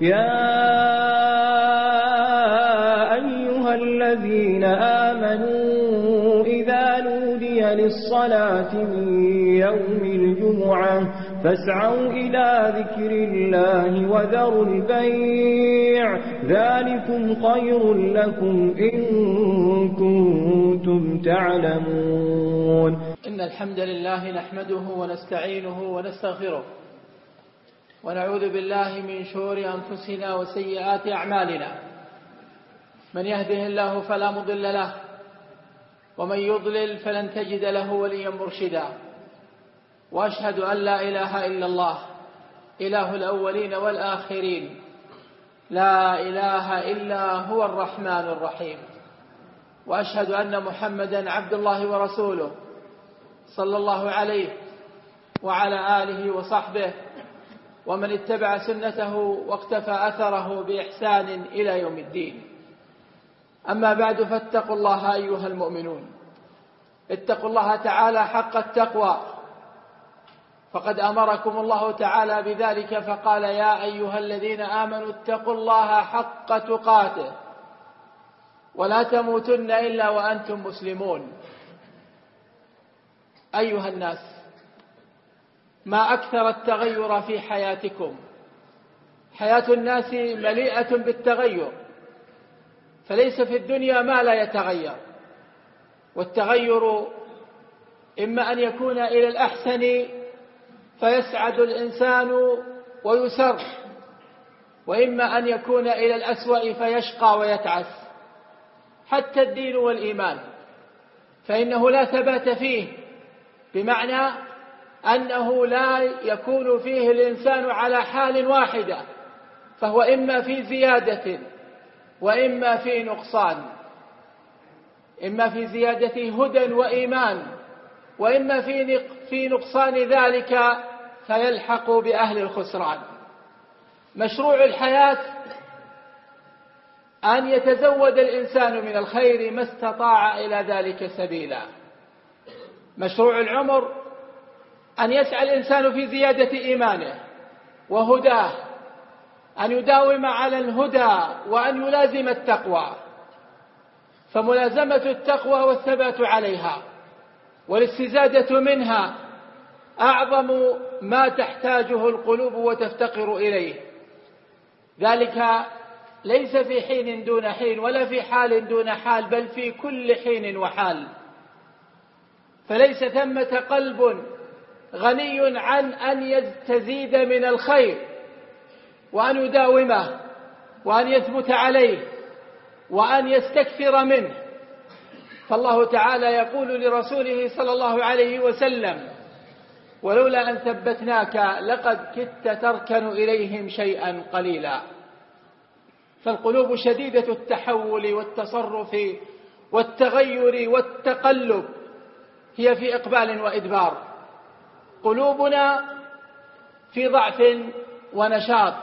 يا أيها الذين آمنوا إذا نودي للصلاة من يوم الجمعة فاسعوا إلى ذكر الله وذروا البيع ذلكم خير لكم إن كنتم تعلمون. إن الحمد لله نحمده ونستعينه ونستغفره ونعوذ بالله من شرور أنفسنا وسيئات أعمالنا. من يهده الله فلا مضل له ومن يضلل فلن تجد له وليا مرشدا. وأشهد أن لا إله إلا الله إله الأولين والآخرين لا إله إلا هو الرحمن الرحيم. وأشهد أن محمدا عبد الله ورسوله صلى الله عليه وعلى آله وصحبه ومن اتبع سنته واقتفى أثره بإحسان إلى يوم الدين. أما بعد، فاتقوا الله أيها المؤمنون، اتقوا الله تعالى حق التقوى، فقد أمركم الله تعالى بذلك فقال: يا أيها الذين آمنوا اتقوا الله حق تقاته ولا تموتن إلا وأنتم مسلمون. أيها الناس، ما أكثر التغير في حياتكم. حياة الناس مليئة بالتغير، فليس في الدنيا ما لا يتغير، والتغير إما أن يكون إلى الأحسن فيسعد الإنسان ويسر، وإما أن يكون إلى الأسوأ فيشقى ويتعس. حتى الدين والإيمان فإنه لا ثبات فيه، بمعنى أنه لا يكون فيه الإنسان على حال واحدة، فهو إما في زيادة وإما في نقصان، إما في زيادة هدى وإيمان وإما في نقصان ذلك فيلحق بأهل الخسران. مشروع الحياة أن يتزود الإنسان من الخير ما استطاع إلى ذلك سبيلا. مشروع العمر أن يسعى الإنسان في زيادة إيمانه وهداه، أن يداوم على الهدى وأن يلازم التقوى، فملازمة التقوى والثبات عليها والاستزادة منها أعظم ما تحتاجه القلوب وتفتقر إليه. ذلك ليس في حين دون حين ولا في حال دون حال، بل في كل حين وحال. فليس ثمة قلب غني عن أن يستزيد من الخير وأن يداومه وأن يثبت عليه وأن يستكثر منه. فالله تعالى يقول لرسوله صلى الله عليه وسلم: ولولا أن ثبتناك لقد كدت تركن إليهم شيئا قليلا. فالقلوب شديدة التحول والتصرف والتغير والتقلب، هي في إقبال وإدبار. قلوبنا في ضعف ونشاط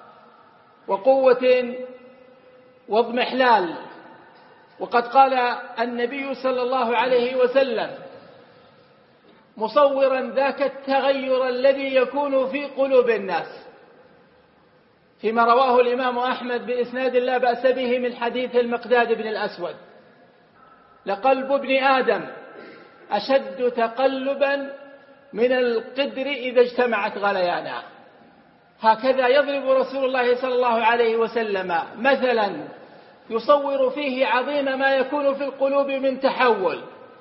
وقوة واضمحلال. وقد قال النبي صلى الله عليه وسلم مصورا ذاك التغير الذي يكون في قلوب الناس، فيما رواه الإمام أحمد بإسناد لا بأس به من حديث المقداد بن الأسود: لقلب ابن آدم أشد تقلبا من القدر إذا اجتمعت غليانا. هكذا يضرب رسول الله صلى الله عليه وسلم مثلا يصور فيه عظيم ما يكون في القلوب من تحول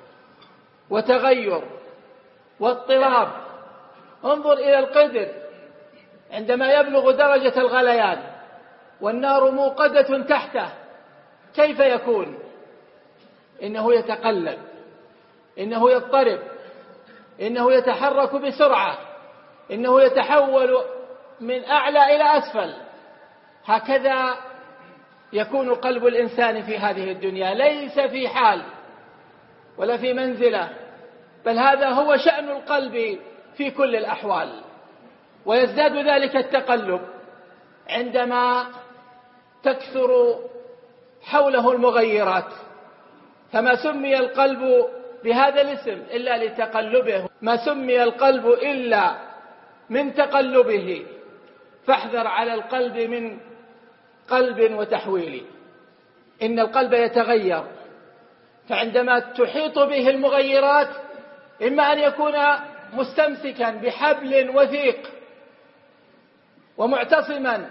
وتغير واضطراب. انظر إلى القدر عندما يبلغ درجة الغليان والنار موقدة تحته، كيف يكون؟ إنه يتقلب، إنه يضطرب، إنه يتحرك بسرعة، إنه يتحول من أعلى إلى أسفل. هكذا يكون قلب الإنسان في هذه الدنيا، ليس في حال ولا في منزلة، بل هذا هو شأن القلب في كل الأحوال. ويزداد ذلك التقلب عندما تكثر حوله المغيرات، فما سمي القلب بهذا الاسم إلا لتقلبه، ما سمي القلب إلا من تقلبه. فاحذر على القلب من قلب وتحويل. إن القلب يتغير، فعندما تحيط به المغيرات إما أن يكون مستمسكا بحبل وثيق ومعتصما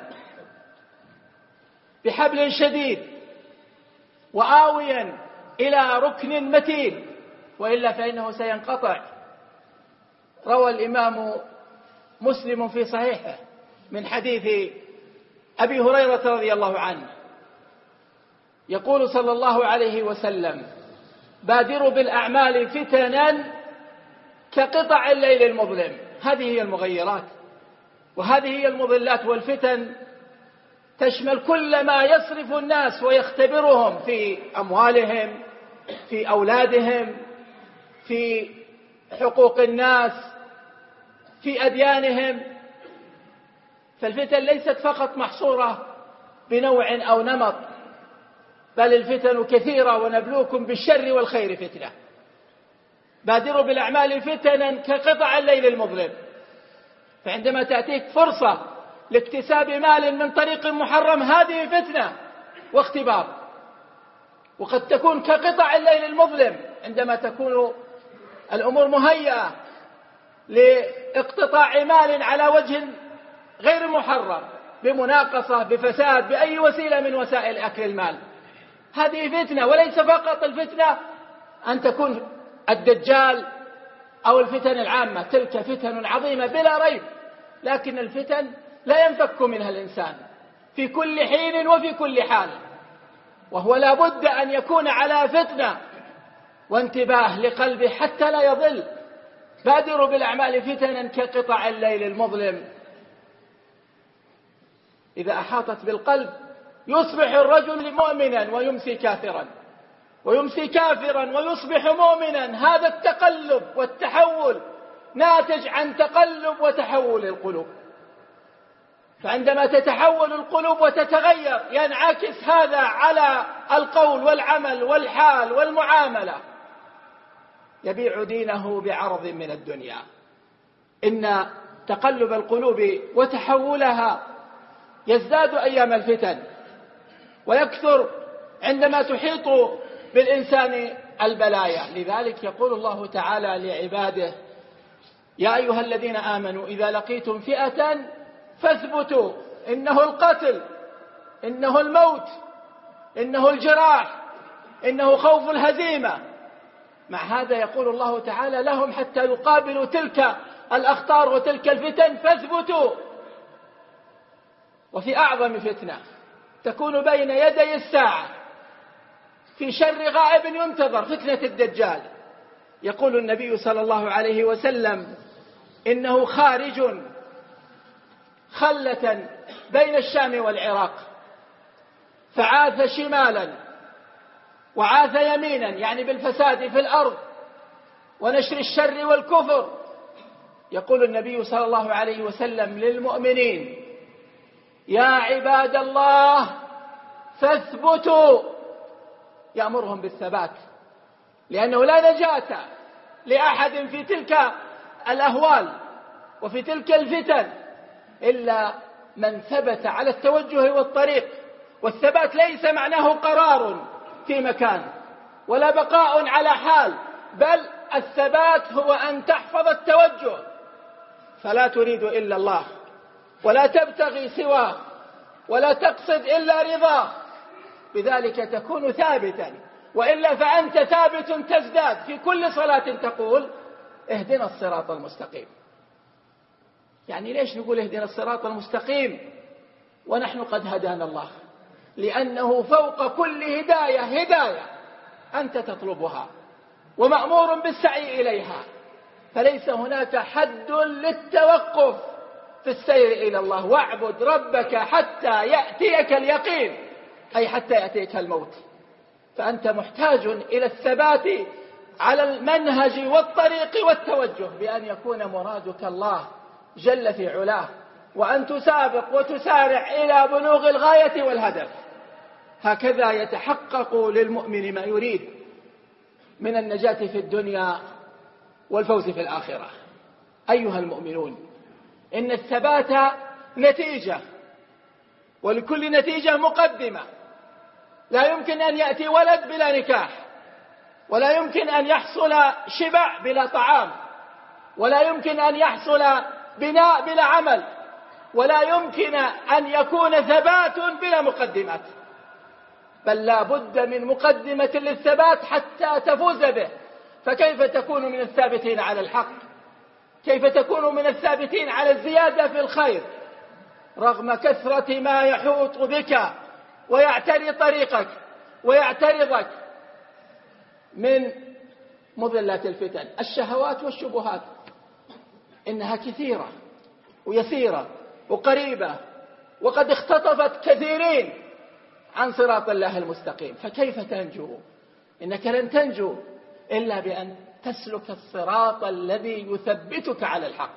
بحبل شديد وآويا إلى ركن متين، وإلا فإنه سينقطع. روى الإمام مسلم في صحيحه من حديث أبي هريرة رضي الله عنه يقول صلى الله عليه وسلم: بادروا بالأعمال فتنا كقطع الليل المظلم. هذه هي المغيرات، وهذه هي المضلات. والفتن تشمل كل ما يصرف الناس ويختبرهم في أموالهم، في أولادهم، في حقوق الناس، في أديانهم. فالفتن ليست فقط محصورة بنوع أو نمط، بل الفتن كثيرة، ونبلوكم بالشر والخير فتنة. بادروا بالأعمال فتنا كقطع الليل المظلم. فعندما تأتيك فرصة لاكتساب مال من طريق محرم، هذه فتنة واختبار، وقد تكون كقطع الليل المظلم عندما تكون الأمور مهيئة لاقتطاع مال على وجه غير محرم، بمناقصة، بفساد، بأي وسيلة من وسائل أكل المال. هذه فتنة. وليس فقط الفتنة أن تكون الدجال أو الفتن العامة، تلك فتن عظيمة بلا ريب، لكن الفتن لا ينفك منها الإنسان في كل حين وفي كل حال، وهو لا بد أن يكون على فتنة وانتباه لقلبه حتى لا يضل. بادروا بالأعمال فتنا كقطع الليل المظلم. إذا أحاطت بالقلب يصبح الرجل مؤمنا ويمسي كافرا، ويمسي كافرا ويصبح مؤمنا. هذا التقلب والتحول ناتج عن تقلب وتحول القلوب. فعندما تتحول القلوب وتتغير ينعكس هذا على القول والعمل والحال والمعاملة. يبيع دينه بعرض من الدنيا. إن تقلب القلوب وتحولها يزداد أيام الفتن، ويكثر عندما تحيط بالإنسان البلايا. لذلك يقول الله تعالى لعباده: يا أيها الذين آمنوا إذا لقيتم فئة فاثبتوا. إنه القتل، إنه الموت، إنه الجراح، إنه خوف الهزيمة. مع هذا يقول الله تعالى لهم حتى يقابلوا تلك الأخطار وتلك الفتن: فاثبتوا. وفي أعظم فتنة تكون بين يدي الساعة، في شر غائب ينتظر، فتنة الدجال. يقول النبي صلى الله عليه وسلم: إنه خارج خلة بين الشام والعراق، فعاث شمالا وعاث يمينا، يعني بالفساد في الأرض ونشر الشر والكفر. يقول النبي صلى الله عليه وسلم للمؤمنين: يا عباد الله فاثبتوا. يأمرهم بالثبات، لأنه لا نجاة لأحد في تلك الأهوال وفي تلك الفتن إلا من ثبت على التوجه والطريق. والثبات ليس معناه قرار في مكان ولا بقاء على حال، بل الثبات هو أن تحفظ التوجه، فلا تريد إلا الله، ولا تبتغي سواه، ولا تقصد إلا رضاه، بذلك تكون ثابتا. وإلا فأنت ثابت تزداد في كل صلاة تقول: اهدنا الصراط المستقيم. يعني ليش نقول اهدنا الصراط المستقيم ونحن قد هدانا الله؟ لأنه فوق كل هداية هداية أنت تطلبها ومأمور بالسعي إليها، فليس هناك حد للتوقف في السير إلى الله. واعبد ربك حتى يأتيك اليقين، أي حتى يأتيك الموت. فأنت محتاج إلى الثبات على المنهج والطريق والتوجه، بأن يكون مرادك الله جل في علاه، وأن تسابق وتسارع إلى بلوغ الغاية والهدف. هكذا يتحقق للمؤمن ما يريد من النجاة في الدنيا والفوز في الآخرة. أيها المؤمنون، إن الثبات نتيجة ولكل نتيجة مقدمة. لا يمكن أن يأتي ولد بلا نكاح، ولا يمكن أن يحصل شبع بلا طعام، ولا يمكن أن يحصل بناء بلا عمل، ولا يمكن أن يكون ثبات بلا مقدمات، بل لا بد من مقدمة للثبات حتى تفوز به. فكيف تكون من الثابتين على الحق؟ كيف تكون من الثابتين على الزيادة في الخير رغم كثرة ما يحوط بك ويعتري طريقك ويعترضك من مضلات الفتن؟ الشهوات والشبهات إنها كثيرة ويسيرة وقريبة، وقد اختطفت كثيرين عن صراط الله المستقيم. فكيف تنجو؟ إنك لن تنجو إلا بأن تسلك الصراط الذي يثبتك على الحق،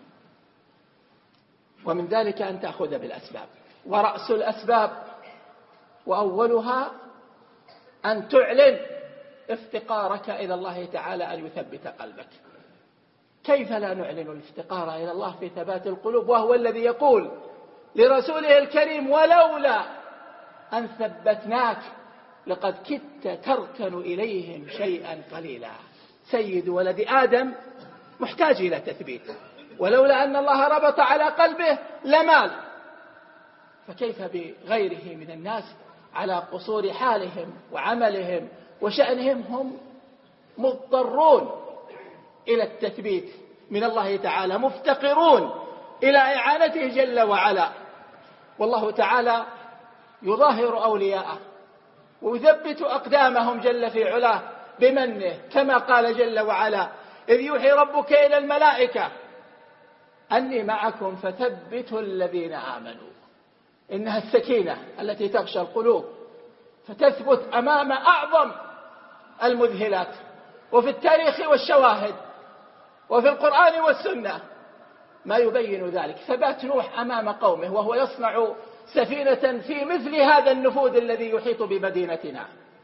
ومن ذلك أن تأخذ بالأسباب. ورأس الأسباب وأولها أن تعلن افتقارك إلى الله تعالى أن يثبت قلبك. كيف لا نعلن الافتقار إلى الله في ثبات القلوب وهو الذي يقول لرسوله الكريم: ولولا أن ثبتناك لقد كدت تركن إليهم شيئا قليلا. سيد ولد آدم محتاج إلى تثبيت، ولولا أن الله ربط على قلبه لمال. فكيف بغيره من الناس على قصور حالهم وعملهم وشأنهم هم مضطرون إلى التثبيت من الله تعالى، مفتقرون إلى إعانته جل وعلا. والله تعالى يظاهر أولياءه ويثبت أقدامهم جل في علاه بمنه، كما قال جل وعلا: إذ يوحي ربك إلى الملائكة أني معكم فثبتوا الذين آمنوا. إنها السكينة التي تغشى القلوب فتثبت أمام أعظم المذهلات، وفي التاريخ والشواهد وفي القرآن والسنة ما يبين ذلك. ثبات نوح أمام قومه وهو يصنع سفينة في مثل هذا النفوذ الذي يحيط بمدينتنا.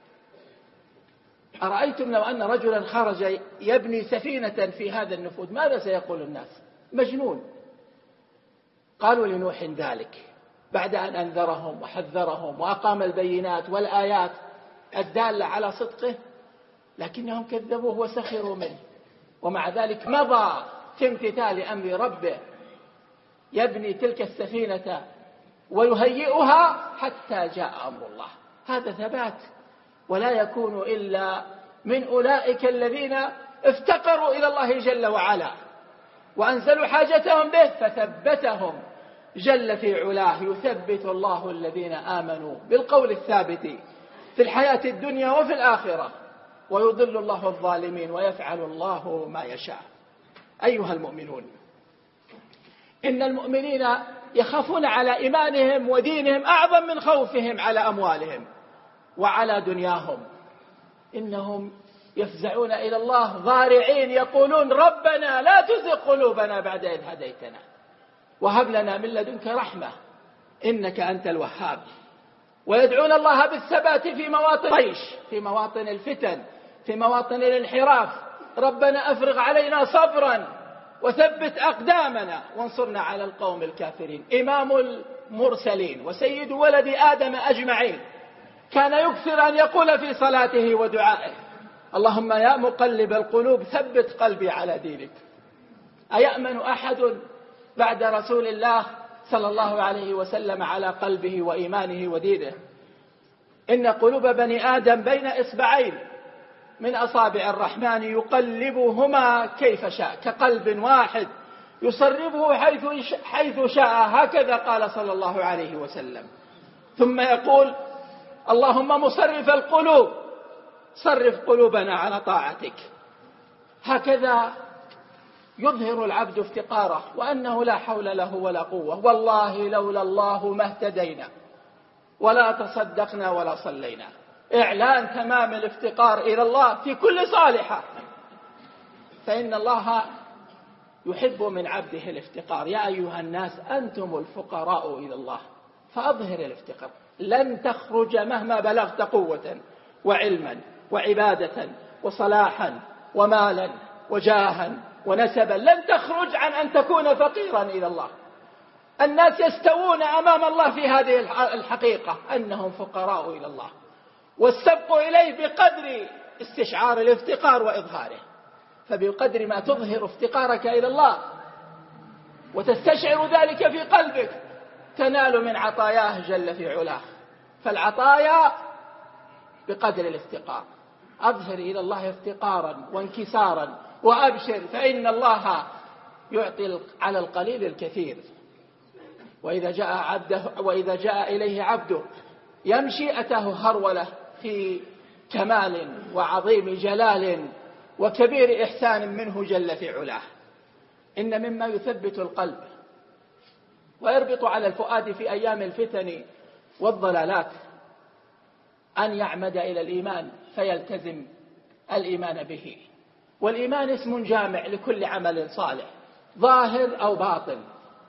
أرأيتم لو أن رجلا خرج يبني سفينة في هذا النفوذ ماذا سيقول الناس؟ مجنون. قالوا لنوح ذلك بعد أن أنذرهم وحذرهم وأقام البينات والآيات الدالة على صدقه، لكنهم كذبوه وسخروا منه، ومع ذلك مضى في امتثال أمر ربه يبني تلك السفينة ويهيئها حتى جاء أمر الله. هذا ثبات، ولا يكون إلا من أولئك الذين افتقروا إلى الله جل وعلا وأنزلوا حاجتهم به فثبتهم جل في علاه. يثبت الله الذين آمنوا بالقول الثابت في الحياة الدنيا وفي الآخرة، ويضل الله الظالمين ويفعل الله ما يشاء. أيها المؤمنون، إن المؤمنين يخافون على إيمانهم ودينهم أعظم من خوفهم على أموالهم وعلى دنياهم. إنهم يفزعون إلى الله ضارعين يقولون: ربنا لا تزغ قلوبنا بعد إذ هديتنا وهب لنا من لدنك رحمة إنك أنت الوهاب. ويدعون الله بالثبات في مواطن الطيش، في مواطن الفتن، في مواطن الانحراف. ربنا أفرغ علينا صبرا وثبت أقدامنا وانصرنا على القوم الكافرين. إمام المرسلين وسيد ولد آدم أجمعين كان يكثر أن يقول في صلاته ودعائه: اللهم يا مقلب القلوب ثبت قلبي على دينك. أيأمن أحد بعد رسول الله صلى الله عليه وسلم على قلبه وإيمانه ودينه؟ إن قلوب بني آدم بين إصبعين من أصابع الرحمن يقلبهما كيف شاء، كقلب واحد يصرفه حيث شاء. هكذا قال صلى الله عليه وسلم. ثم يقول: اللهم مصرف القلوب صرف قلوبنا على طاعتك. هكذا يظهر العبد افتقاره وأنه لا حول له ولا قوة. والله لولا الله ما اهتدينا ولا تصدقنا ولا صلينا. إعلان تمام الافتقار إلى الله في كل صالحة، فإن الله يحب من عبده الافتقار. يا أيها الناس أنتم الفقراء إلى الله، فأظهر الافتقار. لن تخرج مهما بلغت قوة وعلما وعبادة وصلاحا ومالا وجاها ونسبا، لن تخرج عن أن تكون فقيرا إلى الله. الناس يستوون أمام الله في هذه الحقيقة أنهم فقراء إلى الله، والسبق إليه بقدر استشعار الافتقار وإظهاره. فبقدر ما تظهر افتقارك إلى الله وتستشعر ذلك في قلبك تنال من عطاياه جل في علاه. فالعطايا بقدر الافتقار. أظهر إلى الله افتقارا وانكسارا وأبشر، فإن الله يعطي على القليل الكثير. وإذا جاء إليه عبده يمشي أتاه هرولة في كمال وعظيم جلال وكبير إحسان منه جل في علاه. إن مما يثبت القلب ويربط على الفؤاد في أيام الفتن والضلالات أن يعمد إلى الإيمان فيلتزم الإيمان به. والإيمان اسم جامع لكل عمل صالح ظاهر أو باطن،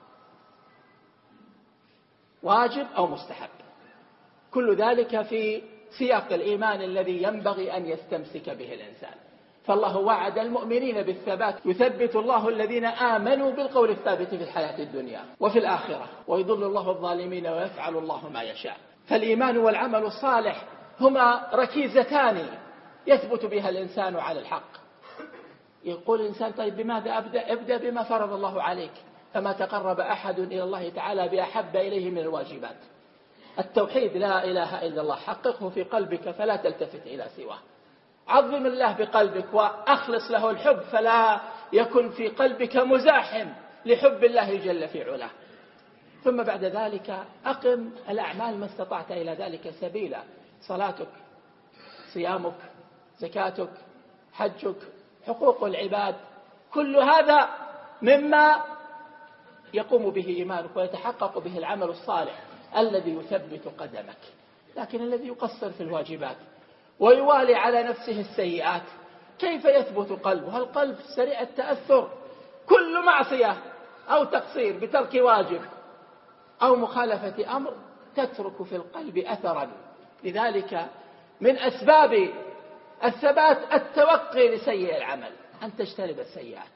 واجب أو مستحب، كل ذلك في سياق الإيمان الذي ينبغي أن يستمسك به الإنسان. فالله وعد المؤمنين بالثبات، يثبت الله الذين آمنوا بالقول الثابت في الحياة الدنيا وفي الآخرة، ويضل الله الظالمين ويفعل الله ما يشاء. فالإيمان والعمل الصالح هما ركيزتان يثبت بها الإنسان على الحق. يقول الإنسان طيب بماذا أبدأ؟ ابدأ بما فرض الله عليك، فما تقرب أحد إلى الله تعالى بأحب إليه من الواجبات. التوحيد لا إله إلا الله، حققه في قلبك فلا تلتفت إلى سواه. عظم الله بقلبك وأخلص له الحب، فلا يكن في قلبك مزاحم لحب الله جل في علاه. ثم بعد ذلك أقم الأعمال ما استطعت إلى ذلك سبيلا، صلاتك، صيامك، زكاتك، حجك، حقوق العباد، كل هذا مما يقوم به إيمانك ويتحقق به العمل الصالح الذي يثبت قدمك. لكن الذي يقصر في الواجبات ويوالي على نفسه السيئات كيف يثبت قلبه؟ القلب سريع التأثر، كل معصية أو تقصير بترك واجب أو مخالفة أمر تترك في القلب أثرا. لذلك من أسباب الثبات التوقي لسيء العمل، أن تجتنب السيئات.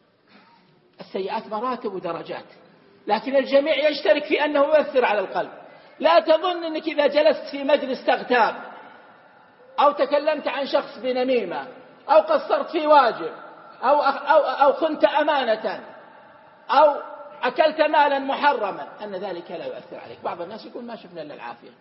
السيئات مراتب ودرجات، لكن الجميع يشترك في أنه يؤثر على القلب. لا تظن أنك إذا جلست في مجلس تغتاب أو تكلمت عن شخص بنميمة أو قصرت في واجب أو خنت أمانة أو أكلت مالا محرما أن ذلك لا يؤثر عليك. بعض الناس يقول ما شفنا إلا العافية.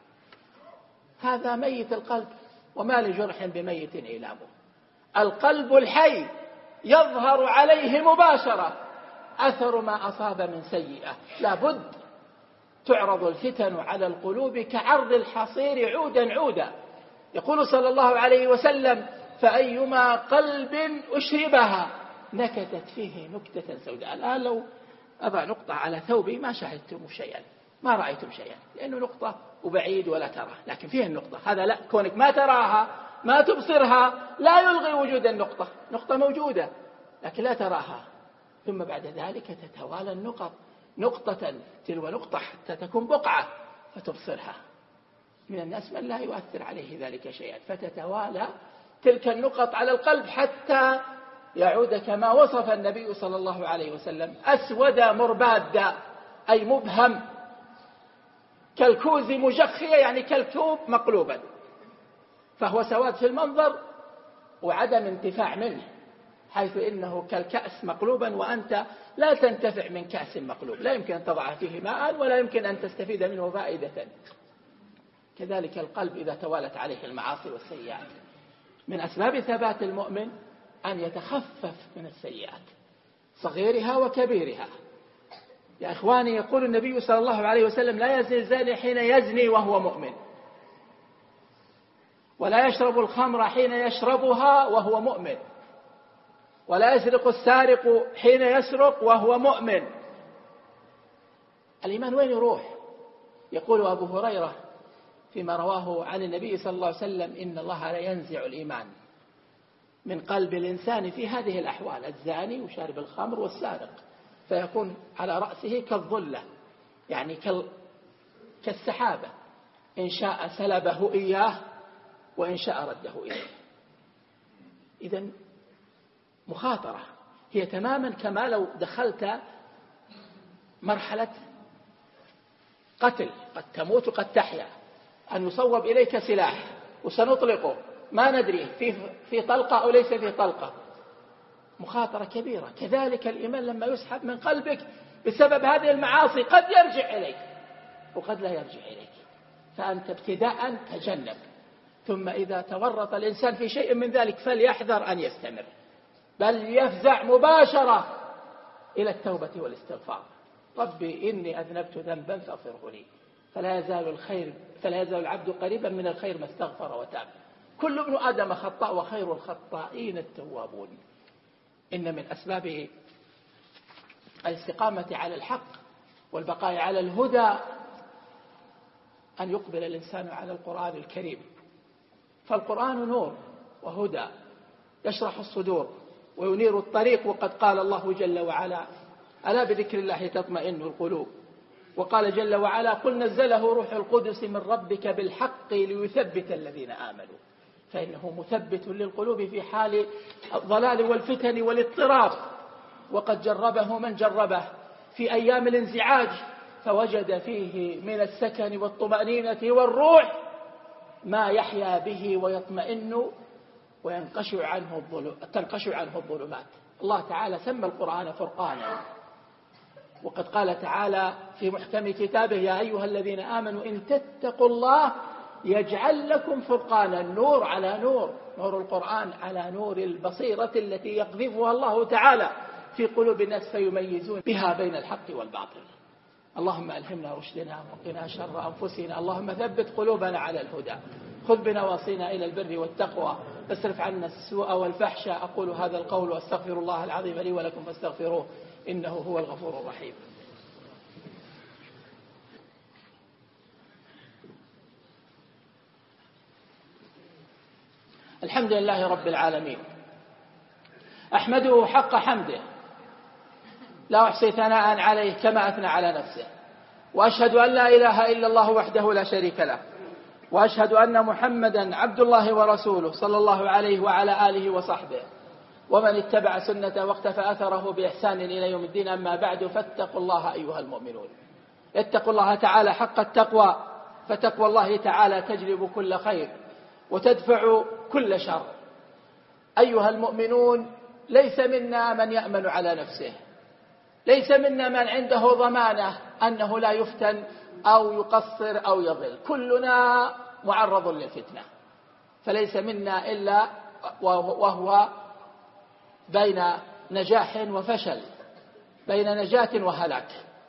هذا ميت القلب، وما لجرح بميت إيلامه. القلب الحي يظهر عليه مباشرة أثر ما أصاب من سيئة. لابد تعرض الفتن على القلوب كعرض الحصير عودا عودا. يقول صلى الله عليه وسلم فأيما قلب أشربها نكتت فيه نكتة سوداء. الآن لو أضع نقطة على ثوبي ما شاهدتم شيئا، ما رأيتم شيئا، لأنه نقطة وبعيد ولا ترى، لكن فيه النقطة. هذا لا، كونك ما تراها ما تبصرها لا يلغي وجود النقطة. نقطة موجودة لكن لا تراها. ثم بعد ذلك تتوالى النقط نقطة تلو نقطة حتى تكون بقعة فتبصرها. من الناس من لا يؤثر عليه ذلك شيئا، فتتوالى تلك النقط على القلب حتى يعود كما وصف النبي صلى الله عليه وسلم أسود مربادا، أي مبهم، كالكوز مجخية، يعني كالكوب مقلوبا، فهو سواد في المنظر وعدم انتفاع منه، حيث إنه كالكأس مقلوبا وأنت لا تنتفع من كأس مقلوب، لا يمكن أن تضع فيه ماء ولا يمكن أن تستفيد منه فائدة. كذلك القلب إذا توالت عليه المعاصي والسيئات. من أسباب ثبات المؤمن أن يتخفف من السيئات صغيرها وكبيرها. يا إخواني، يقول النبي صلى الله عليه وسلم لا يزني الزاني حين يزني وهو مؤمن، ولا يشرب الخمر حين يشربها وهو مؤمن، ولا يسرق السارق حين يسرق وهو مؤمن. الإيمان وين يروح؟ يقول أبو هريرة فيما رواه عن النبي صلى الله عليه وسلم إن الله لا ينزع الإيمان من قلب الإنسان في هذه الأحوال، الزاني وشارب الخمر والسارق، فيكون على رأسه كالظلة، يعني كالسحابة، إن شاء سلبه إياه وإن شاء رده إليه. إذن مخاطرة، هي تماما كما لو دخلت مرحلة قتل، قد تموت وقد تحيا، أن يصوب إليك سلاح وسنطلقه ما ندري في طلقة أو ليس في طلقة، مخاطرة كبيرة. كذلك الإيمان لما يسحب من قلبك بسبب هذه المعاصي قد يرجع إليك وقد لا يرجع إليك، فأنت ابتداء تجنب، ثم إذا تورط الإنسان في شيء من ذلك فليحذر أن يستمر، بل يفزع مباشرة إلى التوبة والاستغفار. ربي إني أذنبت ذنبا فاغفره لي، فلا يزال العبد قريبا من الخير ما استغفر وتاب. كل ابن آدم خطاء وخير الخطائين التوابون. إن من أسباب الاستقامة على الحق والبقاء على الهدى أن يقبل الإنسان على القرآن الكريم، فالقرآن نور وهدى يشرح الصدور وينير الطريق، وقد قال الله جل وعلا: ألا بذكر الله تطمئن القلوب. وقال جل وعلا: قل نزله روح القدس من ربك بالحق ليثبت الذين آمنوا، فإنه مثبت للقلوب في حال الضلال والفتن والاضطراب. وقد جربه من جربه في أيام الانزعاج فوجد فيه من السكن والطمأنينة والروح ما يحيا به ويطمئن وتنقشع عنه الظلمات. الله تعالى سمى القرآن فرقانا، وقد قال تعالى في محكم كتابه: يا أيها الذين آمنوا إن تتقوا الله يجعل لكم فرقانا. نور على نور، نور القرآن على نور البصيرة التي يقذفها الله تعالى في قلوب الناس فيميزون بها بين الحق والباطل. اللهم ألهمنا رشدنا وقنا شر أنفسنا. اللهم ثبت قلوبنا على الهدى، خذ بنواصينا إلى البر والتقوى، اصرف عنا السوء والفحشاء. أقول هذا القول وأستغفر الله العظيم لي ولكم فاستغفروه إنه هو الغفور الرحيم. الحمد لله رب العالمين، أحمده حق حمده، لا أحصي ثناء عليه كما أثنى على نفسه، وأشهد أن لا إله إلا الله وحده لا شريك له، وأشهد أن محمدا عبد الله ورسوله صلى الله عليه وعلى آله وصحبه ومن اتبع سنته واقتفى أثره بإحسان إلى يوم الدين. أما بعد، فاتقوا الله أيها المؤمنون، اتقوا الله تعالى حق التقوى، فتقوى الله تعالى تجلب كل خير وتدفع كل شر. أيها المؤمنون، ليس منا من يأمن على نفسه، ليس منا من عنده ضمانة أنه لا يفتن أو يقصر أو يضل، كلنا معرض للفتنة، فليس منا إلا وهو بين نجاح وفشل، بين نجاة وهلاك.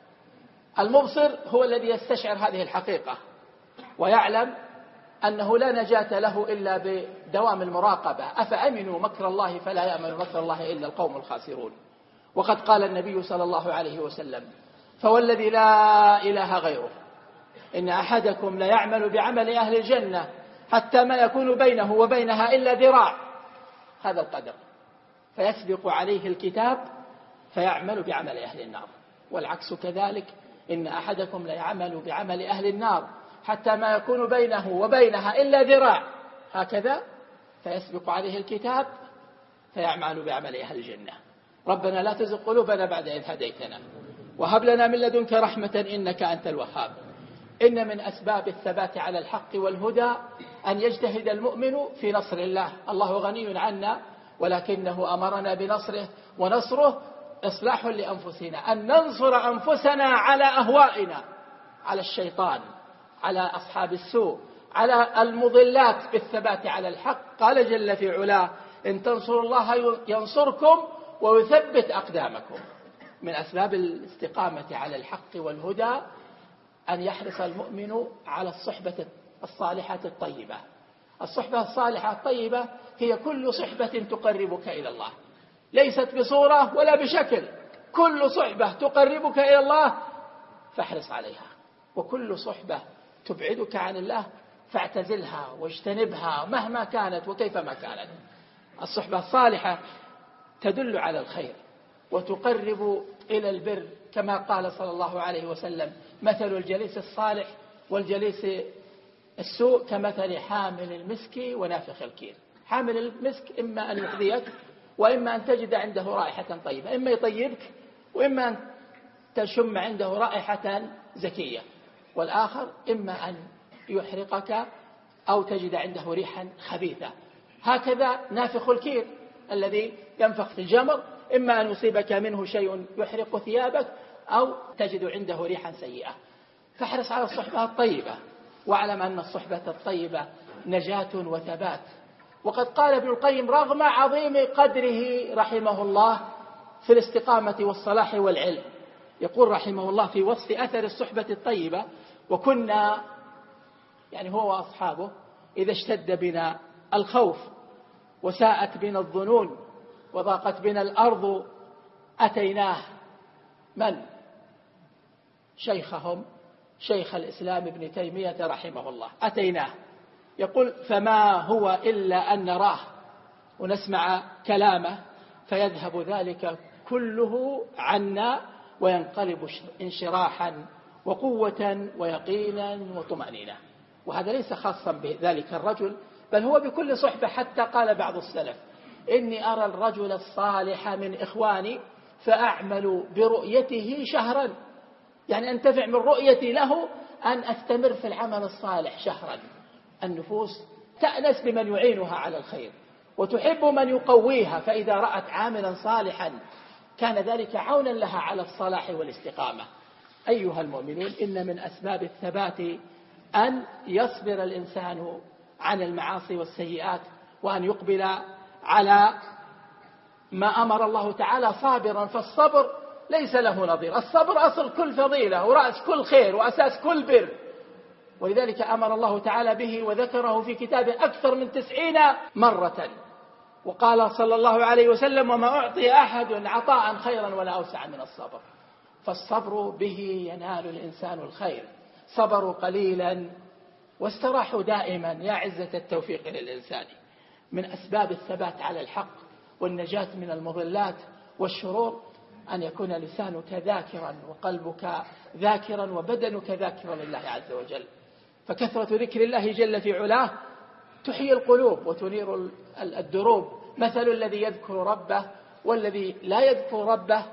المبصر هو الذي يستشعر هذه الحقيقة ويعلم أنه لا نجاة له إلا بدوام المراقبة. أفأمنوا مكر الله فلا يأمن مكر الله إلا القوم الخاسرون. وقد قال النبي صلى الله عليه وسلم: فوالذي لا إله غيره إن أحدكم لا يعمل بعمل أهل الجنة حتى ما يكون بينه وبينها إلا ذراع، هذا القدر، فيسبق عليه الكتاب فيعمل بعمل أهل النار. والعكس كذلك، إن أحدكم لا يعمل بعمل أهل النار حتى ما يكون بينه وبينها إلا ذراع، هكذا فيسبق عليه الكتاب فيعمل بعمل أهل الجنة. ربنا لا تزغ قلوبنا بعد إذ هديتنا وهب لنا من لدنك رحمة إنك أنت الوهاب. إن من أسباب الثبات على الحق والهدى أن يجتهد المؤمن في نصر الله. الله غني عنا ولكنه أمرنا بنصره، ونصره إصلاح لأنفسنا، أن ننصر أنفسنا على أهوائنا، على الشيطان، على أصحاب السوء، على المضلات، بالثبات على الحق. قال جل في علاه: إن تنصروا الله ينصركم ويثبت أقدامكم. من أسباب الاستقامة على الحق والهدى أن يحرص المؤمن على الصحبة الصالحة الطيبة. الصحبة الصالحة الطيبة هي كل صحبة تقربك إلى الله، ليست بصورة ولا بشكل، كل صحبة تقربك إلى الله فاحرص عليها، وكل صحبة تبعدك عن الله فاعتزلها واجتنبها مهما كانت وكيفما كانت. الصحبة الصالحة تدل على الخير وتقرب إلى البر، كما قال صلى الله عليه وسلم: مثل الجليس الصالح والجليس السوء كمثل حامل المسك ونافخ الكير. حامل المسك إما أن يؤذيك وإما أن تجد عنده رائحة طيبة، إما يطيبك وإما أن تشم عنده رائحة زكية. والآخر إما أن يحرقك أو تجد عنده ريحا خبيثة. هكذا نافخ الكير الذي ينفخ في الجمر، إما أن يصيبك منه شيء يحرق ثيابك أو تجد عنده ريحا سيئة. فاحرص على الصحبة الطيبة، واعلم أن الصحبة الطيبة نجاة وثبات. وقد قال ابن القيم رغم عظيم قدره رحمه الله في الاستقامة والصلاح والعلم، يقول رحمه الله في وصف أثر الصحبة الطيبة: وكنا، يعني هو وأصحابه، إذا اشتد بنا الخوف وساءت بنا الظنون وضاقت بنا الأرض أتيناه. من؟ شيخهم شيخ الإسلام ابن تيمية رحمه الله، أتيناه. يقول: فما هو إلا أن نراه ونسمع كلامه فيذهب ذلك كله عنا وينقلب انشراحا وقوة ويقينا وطمأنينة. وهذا ليس خاصا بذلك الرجل، بل هو بكل صحبة. حتى قال بعض السلف: إني أرى الرجل الصالح من إخواني فأعمل برؤيته شهرا، يعني أنتفع من رؤيتي له أن أستمر في العمل الصالح شهرا. النفوس تأنس بمن يعينها على الخير وتحب من يقويها، فإذا رأت عاملا صالحا كان ذلك عونا لها على الصلاح والاستقامة. أيها المؤمنون، إن من أسباب الثبات أن يصبر الإنسان عن المعاصي والسيئات، وأن يقبل على ما أمر الله تعالى صابرا، فالصبر ليس له نظير. الصبر أصل كل فضيلة ورأس كل خير وأساس كل بر، ولذلك أمر الله تعالى به وذكره في كتابه أكثر من 90 مرة. وقال صلى الله عليه وسلم: وما أعطي أحد عطاء خيرا ولا أوسع من الصبر. فالصبر به ينال الإنسان الخير. صبروا قليلا واستراحوا دائما، يا عزة التوفيق للإنسان. من أسباب الثبات على الحق والنجاة من المضلات والشرور أن يكون لسانك ذاكرا وقلبك ذاكرا وبدنك ذاكرا لله عز وجل. فكثرة ذكر الله جل في علاه تحيي القلوب وتنير الدروب. مثل الذي يذكر ربه والذي لا يذكر ربه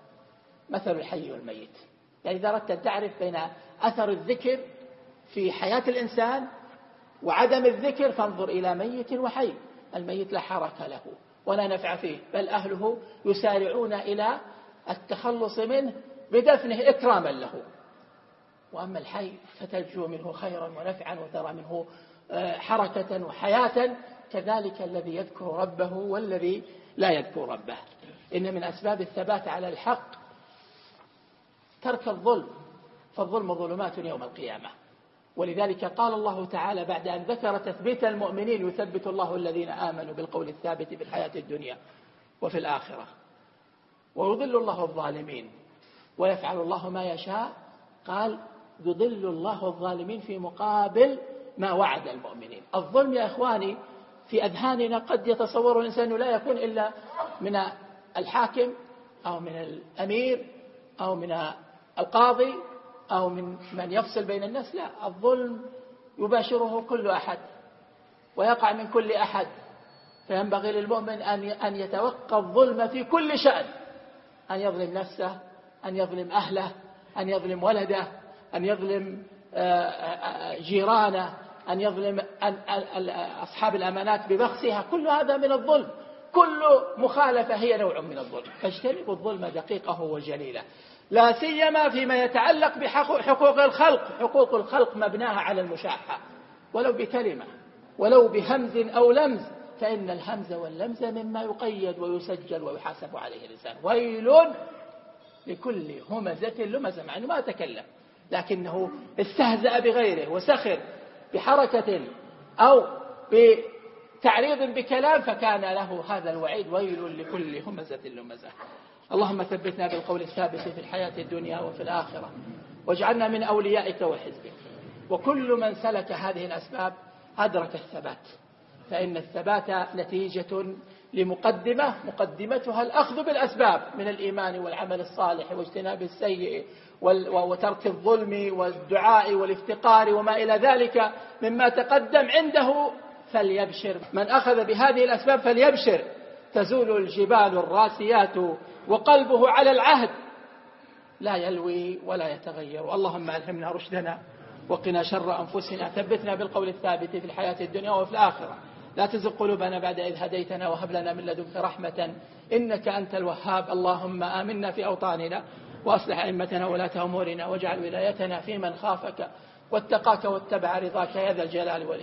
مثل الحي والميت. يعني إذا أردت أن تعرف بين أثر الذكر في حياة الإنسان وعدم الذكر فانظر إلى ميت وحي. الميت لا حركة له ولا نفع فيه، بل أهله يسارعون إلى التخلص منه بدفنه إكراما له. وأما الحي فترجو منه خيرا ونفعا وترى منه حركة وحياة. كذلك الذي يذكر ربه والذي لا يذكر ربه. إن من أسباب الثبات على الحق ترك الظلم، فالظلم ظلمات يوم القيامة. ولذلك قال الله تعالى بعد أن ذكر تثبيت المؤمنين: يثبت الله الذين آمنوا بالقول الثابت في الحياة الدنيا وفي الآخرة ويضل الله الظالمين ويفعل الله ما يشاء. قال: يضل الله الظالمين في مقابل ما وعد المؤمنين. الظلم يا إخواني في أذهاننا قد يتصور الإنسان لا يكون إلا من الحاكم أو من الأمير أو من القاضي أو من يفصل بين الناس. لا، الظلم يباشره كل أحد ويقع من كل أحد. فينبغي للمؤمن أن يتوقى الظلم في كل شأن، أن يظلم نفسه، أن يظلم أهله، أن يظلم ولده، أن يظلم جيرانه، أن يظلم أصحاب الأمانات ببخسها. كل هذا من الظلم. كل مخالفة هي نوع من الظلم. فاجتنبوا الظلم دقيقه وجليله، لا سيما فيما يتعلق بحقوق الخلق. حقوق الخلق مبناها على المشاحة، ولو بكلمة ولو بهمز أو لمز، فإن الهمز واللمز مما يقيد ويسجل ويحاسب عليه الإنسان. ويل لكل همزة لمزة، مع أنه ما تكلم لكنه استهزأ بغيره وسخر بحركة أو بتعريض بكلام فكان له هذا الوعيد: ويل لكل همزة لمزة. اللهم ثبتنا بالقول الثابت في الحياة الدنيا وفي الآخرة، واجعلنا من أوليائك وحزبك. وكل من سلك هذه الأسباب أدرك الثبات، فإن الثبات نتيجة لمقدمة، مقدمتها الأخذ بالأسباب من الإيمان والعمل الصالح واجتناب السيء وترك الظلم والدعاء والافتقار وما إلى ذلك مما تقدم. عنده فليبشر، من أخذ بهذه الأسباب فليبشر. تزول الجبال الراسيات وقلبه على العهد، لا يلوي ولا يتغير. اللهم ألهمنا رشدنا وقنا شر أنفسنا، ثبتنا بالقول الثابت في الحياة الدنيا وفي الآخرة، لا تزغ قلوبنا بعد إذ هديتنا وهب لنا من لدنك رحمة إنك أنت الوهاب. اللهم آمنا في أوطاننا وأصلح أئمتنا ولاة أمورنا، واجعل ولايتنا في من خافك واتقاك واتبع رضاك يا ذا الجلال والإكرام.